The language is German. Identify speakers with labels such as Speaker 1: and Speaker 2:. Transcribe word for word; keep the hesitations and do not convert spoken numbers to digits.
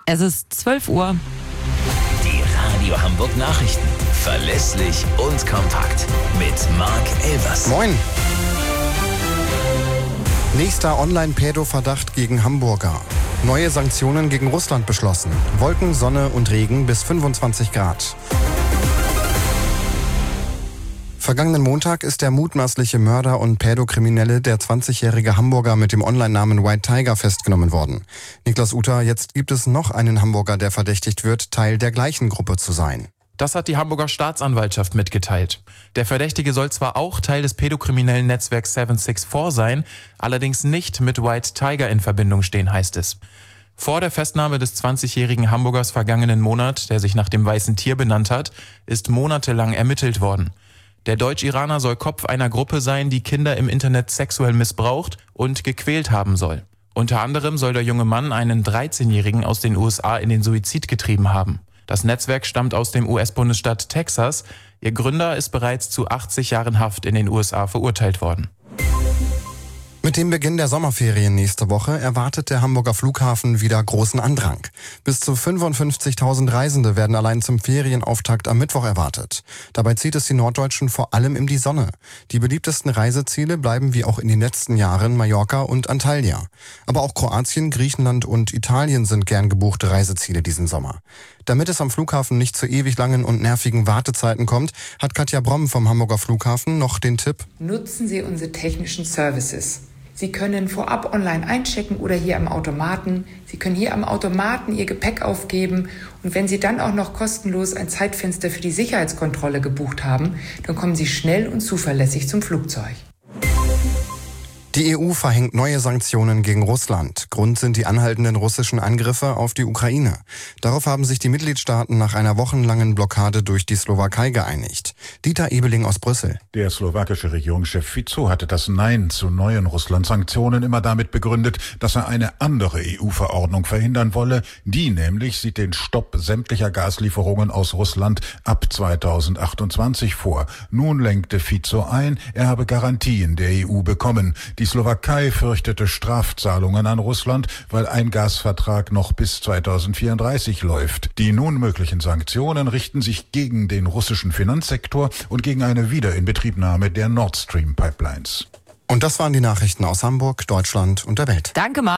Speaker 1: Es ist zwölf Uhr.
Speaker 2: Die Radio Hamburg Nachrichten. Verlässlich und kompakt. Mit Marc Elvers.
Speaker 3: Moin. Nächster Online-Pädo-Verdacht gegen Hamburger. Neue Sanktionen gegen Russland beschlossen. Wolken, Sonne und Regen bis fünfundzwanzig Grad. Vergangenen Montag ist der mutmaßliche Mörder und Pädokriminelle, der zwanzigjährige Hamburger mit dem Online-Namen White Tiger, festgenommen worden. Niklas Uter, jetzt gibt es noch einen Hamburger, der verdächtigt wird, Teil der gleichen Gruppe zu sein.
Speaker 4: Das hat die Hamburger Staatsanwaltschaft mitgeteilt. Der Verdächtige soll zwar auch Teil des pädokriminellen Netzwerks sieben sechs vier sein, allerdings nicht mit White Tiger in Verbindung stehen, heißt es. Vor der Festnahme des zwanzigjährigen Hamburgers vergangenen Monat, der sich nach dem weißen Tier benannt hat, ist monatelang ermittelt worden. Der Deutsch-Iraner soll Kopf einer Gruppe sein, die Kinder im Internet sexuell missbraucht und gequält haben soll. Unter anderem soll der junge Mann einen dreizehnjährigen aus den U S A in den Suizid getrieben haben. Das Netzwerk stammt aus dem U S-Bundesstaat Texas. Ihr Gründer ist bereits zu achtzig Jahren Haft in den U S A verurteilt worden.
Speaker 3: Mit dem Beginn der Sommerferien nächste Woche erwartet der Hamburger Flughafen wieder großen Andrang. Bis zu fünfundfünfzigtausend Reisende werden allein zum Ferienauftakt am Mittwoch erwartet. Dabei zieht es die Norddeutschen vor allem in die Sonne. Die beliebtesten Reiseziele bleiben wie auch in den letzten Jahren Mallorca und Antalya. Aber auch Kroatien, Griechenland und Italien sind gern gebuchte Reiseziele diesen Sommer. Damit es am Flughafen nicht zu ewig langen und nervigen Wartezeiten kommt, hat Katja Bromm vom Hamburger Flughafen noch den Tipp:
Speaker 5: Nutzen Sie unsere technischen Services. Sie können vorab online einchecken oder hier am Automaten. Sie können hier am Automaten Ihr Gepäck aufgeben. Und wenn Sie dann auch noch kostenlos ein Zeitfenster für die Sicherheitskontrolle gebucht haben, dann kommen Sie schnell und zuverlässig zum Flugzeug.
Speaker 3: Die E U verhängt neue Sanktionen gegen Russland. Grund sind die anhaltenden russischen Angriffe auf die Ukraine. Darauf haben sich die Mitgliedstaaten nach einer wochenlangen Blockade durch die Slowakei geeinigt. Dieter Ebeling aus Brüssel.
Speaker 6: Der slowakische Regierungschef Fico hatte das Nein zu neuen Russland-Sanktionen immer damit begründet, dass er eine andere E U-Verordnung verhindern wolle. Die nämlich sieht den Stopp sämtlicher Gaslieferungen aus Russland ab zweitausendachtundzwanzig vor. Nun lenkte Fico ein, er habe Garantien der E U bekommen. Die Slowakei fürchtete Strafzahlungen an Russland, weil ein Gasvertrag noch bis zweitausendvierunddreißig läuft. Die nun möglichen Sanktionen richten sich gegen den russischen Finanzsektor und gegen eine Wiederinbetriebnahme der Nord Stream Pipelines.
Speaker 3: Und das waren die Nachrichten aus Hamburg, Deutschland und der Welt.
Speaker 1: Danke, Marc.